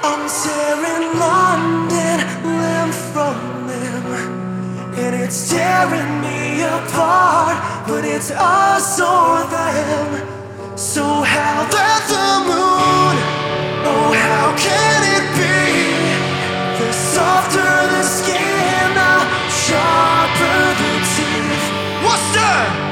I'm tearing London limb from limb, and it's tearing me apart, but it's us or them. So how that the moon, oh how can it be? The softer the skin, the sharper the teeth. What's that?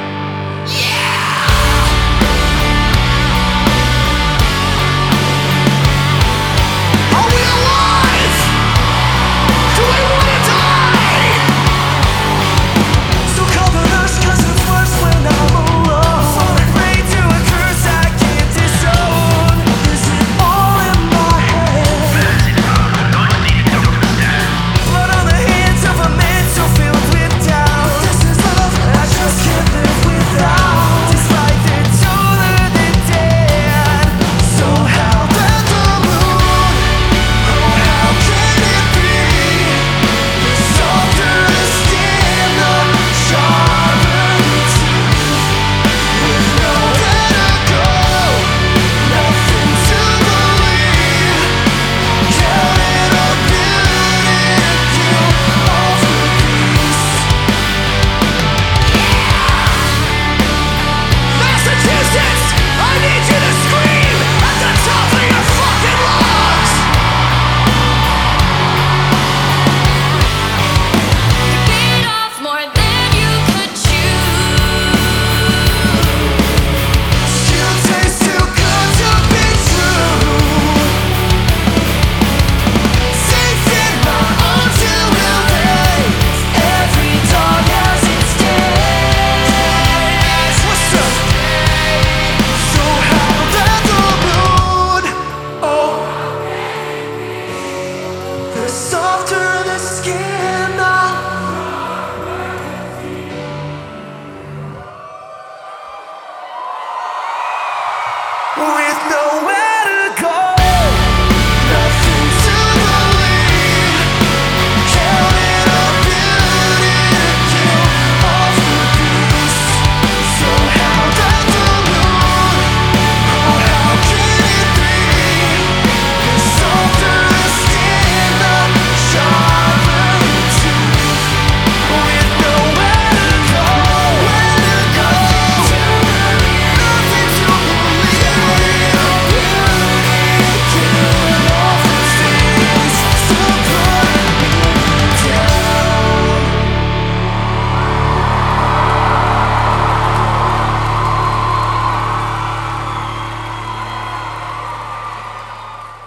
Softer the skin, with no